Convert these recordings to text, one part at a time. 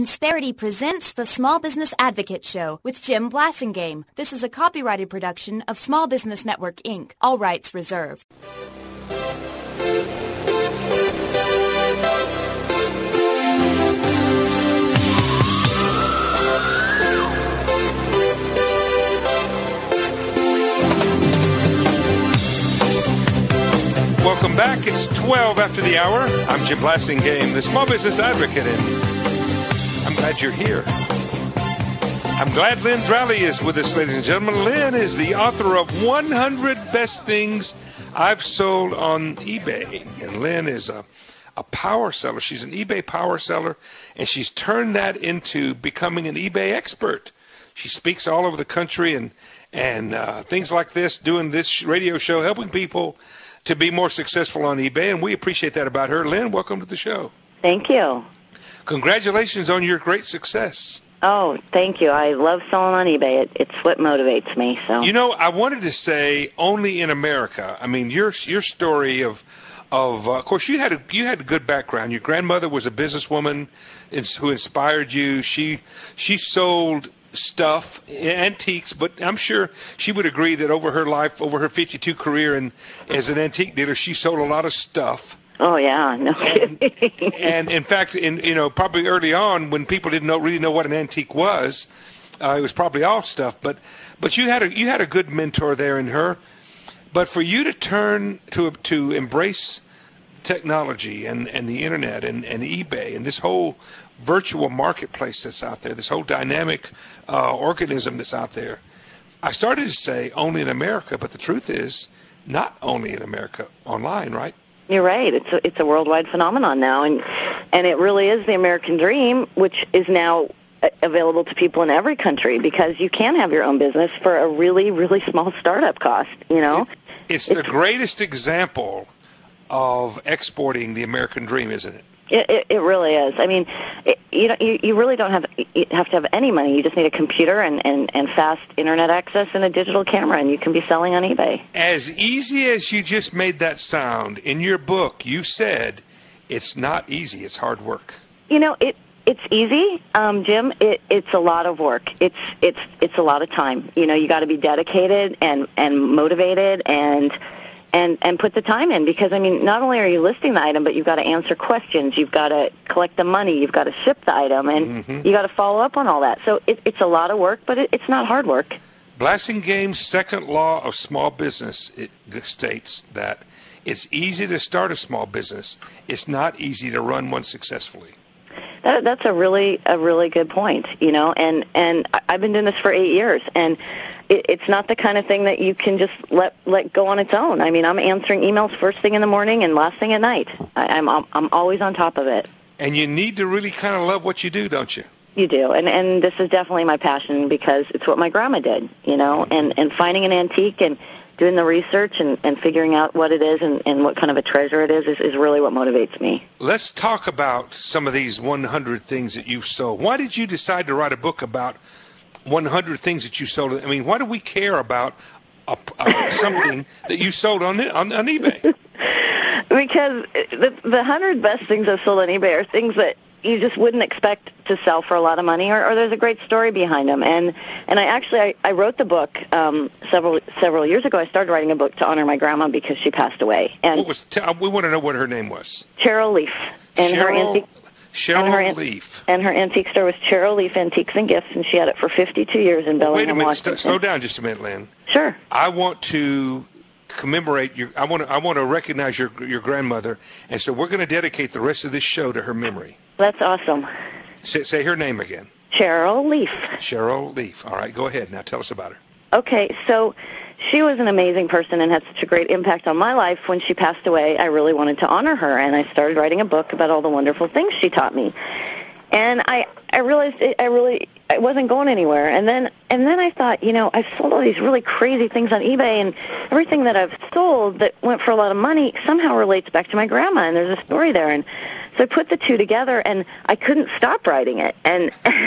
Insperity presents the Small Business Advocate Show with Jim Blasingame. This is a copyrighted production of Small Business Network, Inc. All rights reserved. Welcome back. It's 12 after the hour. I'm Jim Blasingame, the Small Business Advocate, and I'm glad you're here. I'm glad Lynn Drowley is with us, ladies and gentlemen. Lynn is the author of 100 Best Things I've Sold on eBay. And Lynn is a power seller. She's an eBay power seller, and she's turned that into becoming an eBay expert. She speaks all over the country and things like this, doing this radio show, helping people to be more successful on eBay, and we appreciate that about her. Lynn, welcome to the show. Thank you. Congratulations on your great success. Oh, thank you. I love selling on eBay. It's what motivates me. So, you know, I wanted to say only in America. I mean, your story of course, you had a good background. Your grandmother was a businesswoman who inspired you. She sold stuff, antiques, but I'm sure she would agree that over her life, over her 52 career and as an antique dealer, she sold a lot of stuff. Oh yeah, no kidding. And in fact, probably early on when people didn't really know what an antique was, it was probably all stuff. But you had a good mentor there in her. But for you to turn to embrace technology and the internet and eBay and this whole virtual marketplace that's out there, this whole dynamic organism that's out there, I started to say only in America, but the truth is not only in America, online, right? You're right. It's a worldwide phenomenon now, and it really is the American dream, which is now available to people in every country because you can have your own business for a really, really small startup cost. You know, it's the greatest example of exporting the American dream, isn't it? It really is. I mean, you really don't have to have any money. You just need a computer and fast internet access and a digital camera, and you can be selling on eBay. As easy as you just made that sound, in your book, you said it's not easy. It's hard work. You know, it's easy, Jim. It's a lot of work. It's a lot of time. You know, you got to be dedicated and motivated and put the time in because, I mean, not only are you listing the item, but you've got to answer questions, you've got to collect the money, you've got to ship the item, and you got to follow up on all that. So it's a lot of work, but it's not hard work. Blasingame's second law of small business, it states that it's easy to start a small business. It's not easy to run one successfully. That's a really good point, you know, and I've been doing this for 8 years, and it's not the kind of thing that you can just let go on its own. I mean, I'm answering emails first thing in the morning and last thing at night. I'm always on top of it. And you need to really kind of love what you do, don't you? You do, and this is definitely my passion because it's what my grandma did, you know, and finding an antique and doing the research and figuring out what it is and what kind of a treasure it is really what motivates me. Let's talk about some of these 100 things that you've sold. Why did you decide to write a book about 100 things that you sold? I mean, why do we care about something that you sold on eBay? Because the 100 best things I've sold on eBay are things that you just wouldn't expect to sell for a lot of money, or there's a great story behind them. And I wrote the book several years ago. I started writing a book to honor my grandma because she passed away. And we want to know what her name was. Cheryl Leaf. And Cheryl Leaf. And her antique store was Cheryl Leaf Antiques and Gifts, and she had it for 52 years in Bellingham, Washington. Wait a minute. Slow down just a minute, Lynn. Sure. I want to commemorate I want to recognize your grandmother, and so we're going to dedicate the rest of this show to her memory. That's awesome. Say her name again. Cheryl Leaf. Cheryl Leaf. All right, go ahead. Now tell us about her. Okay, so she was an amazing person and had such a great impact on my life. When she passed away, I really wanted to honor her, and I started writing a book about all the wonderful things she taught me. And I realized I wasn't going anywhere. And then I thought, you know, I've sold all these really crazy things on eBay, and everything that I've sold that went for a lot of money somehow relates back to my grandma, and there's a story there. And so I put the two together, and I couldn't stop writing it. And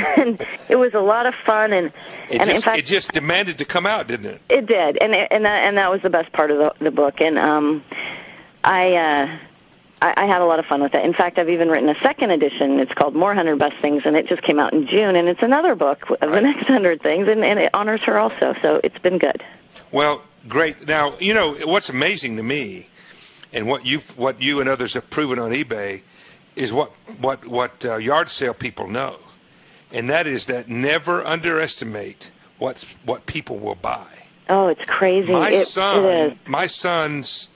it was a lot of fun. And in fact, it just demanded to come out, didn't it? It did, and that was the best part of the book. And I had a lot of fun with it. In fact, I've even written a second edition. It's called More 100 Best Things, and it just came out in June, and it's another book of the next 100 things, and it honors her also, so it's been good. Well, great. Now, what's amazing to me, and what you and others have proven on eBay, is what yard sale people know, and that is that never underestimate what people will buy. Oh, it's crazy. My son's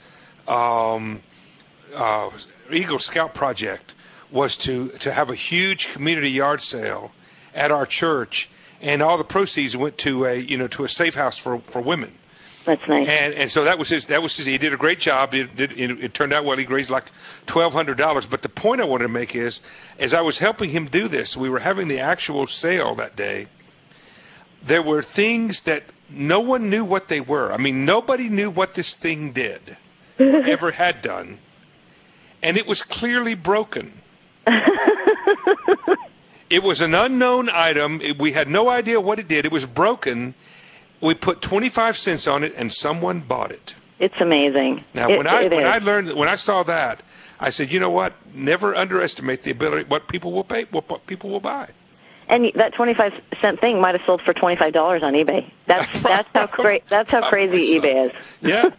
Eagle Scout project was to have a huge community yard sale at our church, and all the proceeds went to a safe house for women. That's nice. And so that was his. He did a great job. It turned out well. He raised like $1,200. But the point I wanted to make is, as I was helping him do this, we were having the actual sale that day. There were things that no one knew what they were. I mean, nobody knew what this thing did, or ever had done. And it was clearly broken. It was an unknown item. We had no idea what it did. It was broken. We put 25 cents on it, and someone bought it. It's amazing. Now, when I saw that, I said, you know what? Never underestimate the ability, what people will pay, what people will buy. And that 25-cent thing might have sold for $25 on eBay. That's how crazy eBay is. Yeah.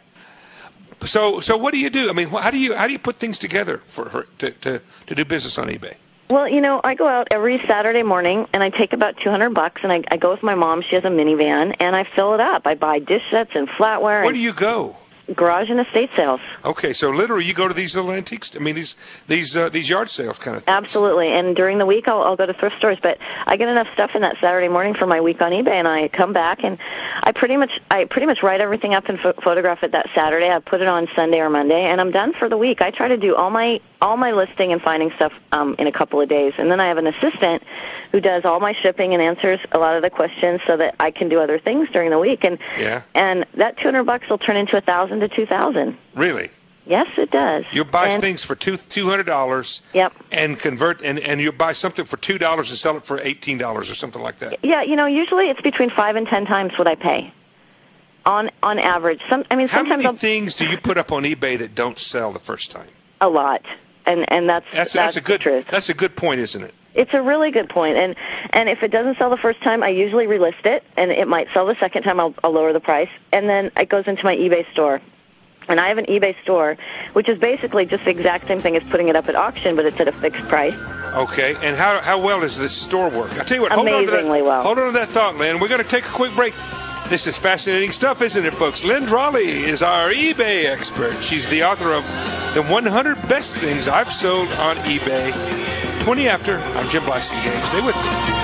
So what do you do? I mean, how do you put things together for her to do business on eBay? Well, I go out every Saturday morning, and I take about $200, and I go with my mom. She has a minivan, and I fill it up. I buy dish sets and flatware. Where do you go? Garage and estate sales. Okay, so literally you go to these little antiques. I mean, these yard sales kind of things. Absolutely, and during the week I'll go to thrift stores. But I get enough stuff in that Saturday morning for my week on eBay, and I come back and I pretty much write everything up and photograph it that Saturday. I put it on Sunday or Monday, and I'm done for the week. I try to do all my listing and finding stuff in a couple of days, and then I have an assistant who does all my shipping and answers a lot of the questions so that I can do other things during the week. And that $200 will turn into $1,000 to $2,000. Really? Yes, it does. You buy things for $200. Yep. And convert, and you buy something for $2 and sell it for $18 or something like that. Yeah, usually it's between 5 and 10 times what I pay. On average. How many things do you put up on eBay that don't sell the first time? A lot. And that's a good truth. That's a good point, isn't it? It's a really good point. And if it doesn't sell the first time, I usually relist it, and it might sell the second time. I'll lower the price, and then it goes into my eBay store. And I have an eBay store, which is basically just the exact same thing as putting it up at auction, but it's at a fixed price. Okay. And how well does this store work? I'll tell you what. Amazingly well. Hold on to that thought, Lynn. We're going to take a quick break. This is fascinating stuff, isn't it, folks? Lynn Drawley is our eBay expert. She's the author of The 100 Best Things I've Sold on eBay. 20 after. I'm Jim Blasingame. Stay with me.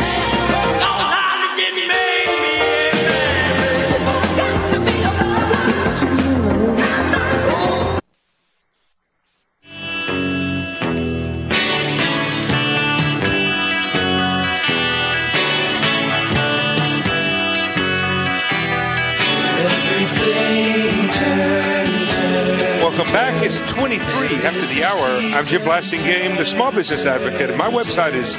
Welcome back. It's 23 after the hour. I'm Jim Blasingame, the Small Business Advocate, and my website is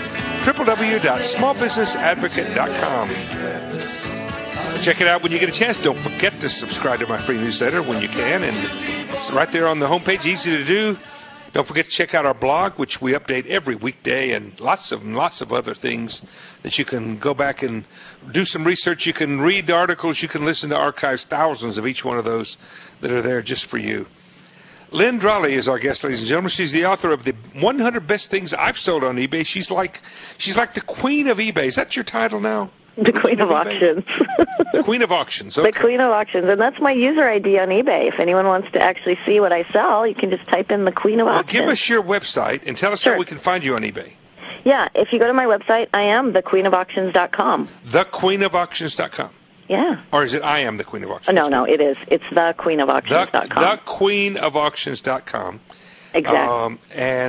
www.smallbusinessadvocate.com. Check it out when you get a chance. Don't forget to subscribe to my free newsletter when you can, and it's right there on the homepage, easy to do. Don't forget to check out our blog, which we update every weekday, and lots of other things that you can go back and do some research. You can read articles. You can listen to archives, thousands of each one of those that are there just for you. Lynn Drawley is our guest, ladies and gentlemen. She's the author of the 100 Best Things I've Sold on eBay. She's like the queen of eBay. Is that your title now? The Queen of Auctions. The Queen of Auctions. Okay. The Queen of Auctions, and that's my user ID on eBay. If anyone wants to actually see what I sell, you can just type in the Queen of Auctions. Well, give us your website and tell us how we can find you on eBay. Yeah, if you go to my website, I am thequeenofauctions.com. Thequeenofauctions.com. Yeah. Or is it I am the Queen of Auctions? No, it is. It's thequeenofauctions.com. Thequeenofauctions.com. Exactly.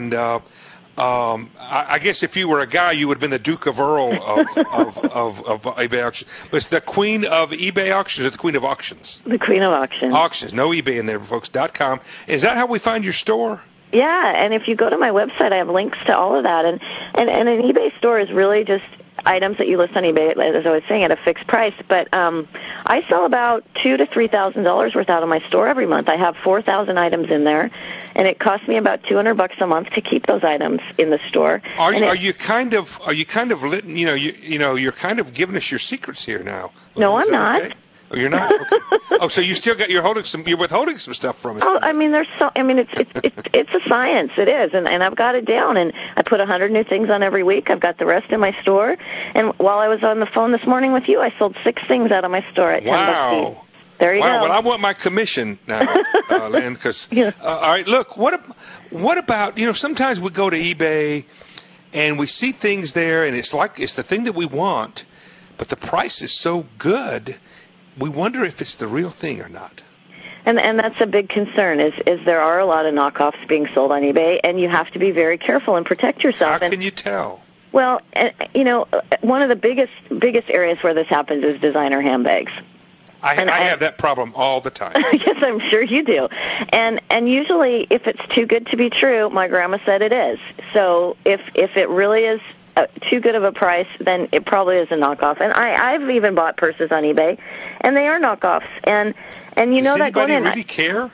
I guess if you were a guy, you would have been the Duke of Earl of eBay auctions. But it's the Queen of eBay Auctions or the Queen of Auctions? The Queen of Auctions. Auctions. No eBay in there, folks. .com. Is that how we find your store? Yeah, and if you go to my website, I have links to all of that. And an eBay store is really just items that you list on eBay, as I was saying, at a fixed price. But I sell about $2,000 to $3,000 worth out of my store every month. I have 4,000 items in there, and it costs me about $200 a month to keep those items in the store. Are you kind of lit? You're kind of giving us your secrets here now. No, I'm not. Okay? Oh, you're not? Okay. So you still got you're withholding some stuff from us. Oh, I mean, it's a science. It is, and I've got it down. And I put 100 new things on every week. I've got the rest in my store. And while I was on the phone this morning with you, I sold 6 things out of my store at $10 each. There you go. Well, I want my commission now, Lynn. Because all right, look, what about sometimes we go to eBay and we see things there, and it's the thing that we want, but the price is so good. We wonder if it's the real thing or not. And that's a big concern, is there are a lot of knockoffs being sold on eBay, and you have to be very careful and protect yourself. How can you tell? Well, one of the biggest areas where this happens is designer handbags. I have that problem all the time. Yes, I'm sure you do. And usually, if it's too good to be true, my grandma said it is. So if it really is too good of a price, then it probably is a knockoff. And I've even bought purses on eBay, and they are knockoffs. And you know that going in. Does anybody really care?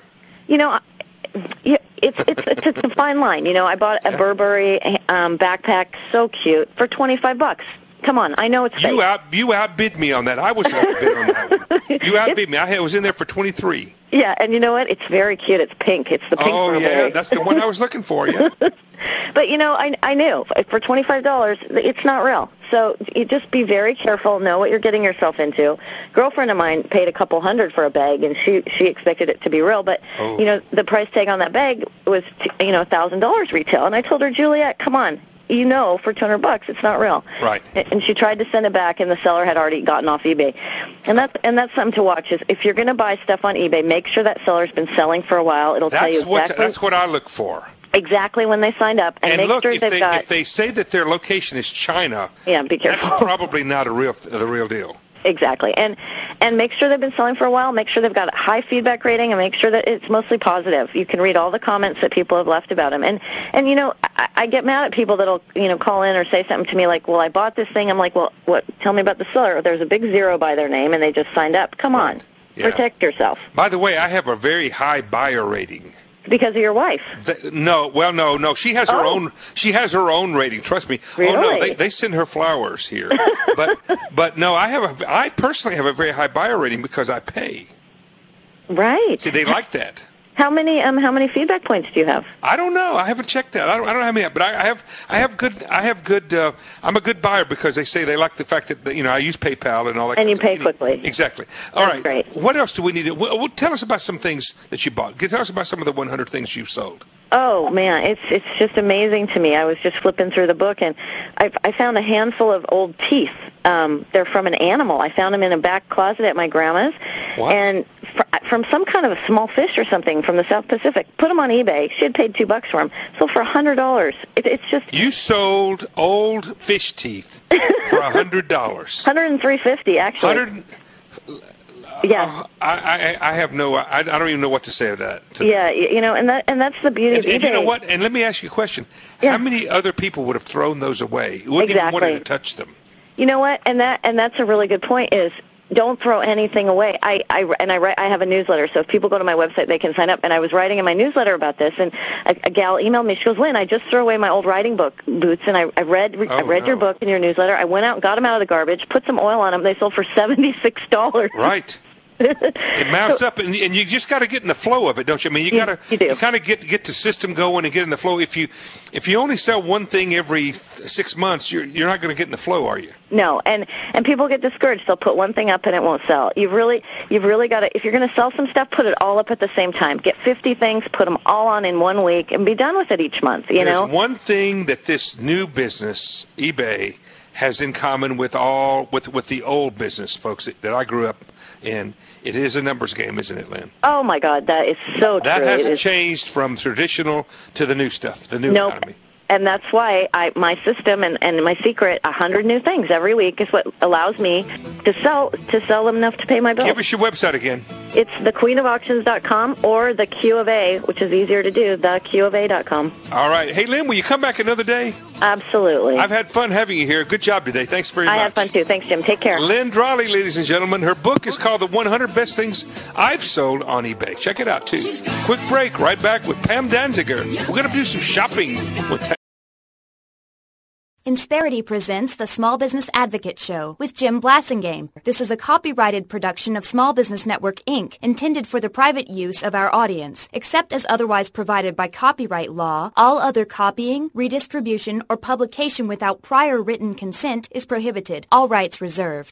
It's a fine line. I bought a Burberry backpack, so cute, for $25. Come on, I know it's fake. You outbid me on that. I was outbid on that one. You outbid me. I was in there for 23. Yeah, and you know what? It's very cute. It's pink. It's the pink Burberry. Oh, yeah, that's the one I was looking for, yeah. But, I knew. For $25, it's not real. So you just be very careful, know what you're getting yourself into. A girlfriend of mine paid a couple $100 for a bag, and she expected it to be real. But, the price tag on that bag was, $1,000 retail. And I told her, Juliet, come on. For $200, it's not real. Right. And she tried to send it back, and the seller had already gotten off eBay. And that's something to watch. Is if you're going to buy stuff on eBay, make sure that seller's been selling for a while. It'll tell you exactly. That's what I look for. Exactly when they signed up, and make look, sure if they say that their location is China, be careful. That's probably not the real deal. Exactly, and make sure they've been selling for a while. Make sure they've got a high feedback rating, and make sure that it's mostly positive. You can read all the comments that people have left about them. And I get mad at people that'll call in or say something to me like, "Well, I bought this thing." I'm like, "Well, what? Tell me about the seller." There's a big 0 by their name, and they just signed up. Come on, protect yourself. By the way, I have a very high buyer rating. Because of your wife? No. She has her own. She has her own rating. Trust me. Really? Oh no, they send her flowers here. but no, I personally have a very high buyer rating because I pay. Right. See, they like that. How many feedback points do you have? I don't know. I haven't checked that. I don't have many, but I have good. I'm a good buyer because they say they like the fact that I use PayPal and all that. And you pay quickly. Exactly. All right. Great. What else do we need? Tell us about some things that you bought. Tell us about some of the 100 things you've sold. Oh man, it's just amazing to me. I was just flipping through the book, and I found a handful of old teeth. They're from an animal. I found them in a back closet at my grandma's. What? And from some kind of a small fish or something from the South Pacific. Put them on eBay. She had paid $2 for them. Sold for $100. It's just you sold old fish teeth for $100. $103.50 actually. 100. Yeah. I have no. I don't even know what to say to that. Yeah, and that's the beauty of eBay. And you know what? And let me ask you a question. Yeah. How many other people would have thrown those away? Wouldn't even want to touch them. You know what? And that's a really good point. Is don't throw anything away. I have a newsletter, so if people go to my website, they can sign up. And I was writing in my newsletter about this, and a gal emailed me. She goes, "Lynn, I just threw away my old writing book boots, and I read your book in your newsletter. I went out and got them out of the garbage, put some oil on them. They sold for $76." Right. It mounts up, and you just got to get in the flow of it, don't you? I mean, you kind of get the system going and get in the flow. If you only sell one thing every 6 months, you're not going to get in the flow, are you? No, and people get discouraged. They'll put one thing up and it won't sell. You've really got to. If you're going to sell some stuff, put it all up at the same time. Get 50 things, put them all on in 1 week, and be done with it each month. There's one thing that this new business, eBay, has in common with the old business folks that I grew up in. It is a numbers game, isn't it, Lynn? Oh, my God, that is so true. That hasn't changed from traditional to the new stuff, the new economy. And that's why my system and my secret, 100 new things every week is what allows me to sell them enough to pay my bills. Give us your website again. It's thequeenofauctions.com or the Q of A, which is easier to do, theqofa.com. All right. Hey, Lynn, will you come back another day? Absolutely. I've had fun having you here. Good job today. Thanks very much. I had fun, too. Thanks, Jim. Take care. Lynn Drawley, ladies and gentlemen. Her book is called The 100 Best Things I've Sold on eBay. Check it out, too. Quick break. Right back with Pam Danziger. We're going to do some shopping with Insperity presents the Small Business Advocate Show with Jim Blasingame. This is a copyrighted production of Small Business Network, Inc., intended for the private use of our audience. Except as otherwise provided by copyright law, all other copying, redistribution, or publication without prior written consent is prohibited. All rights reserved.